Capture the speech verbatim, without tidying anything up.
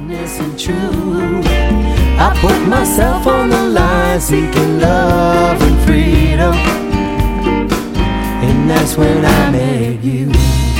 Righteousness and truth. I put myself on the line, seeking love and freedom. And that's when I met you.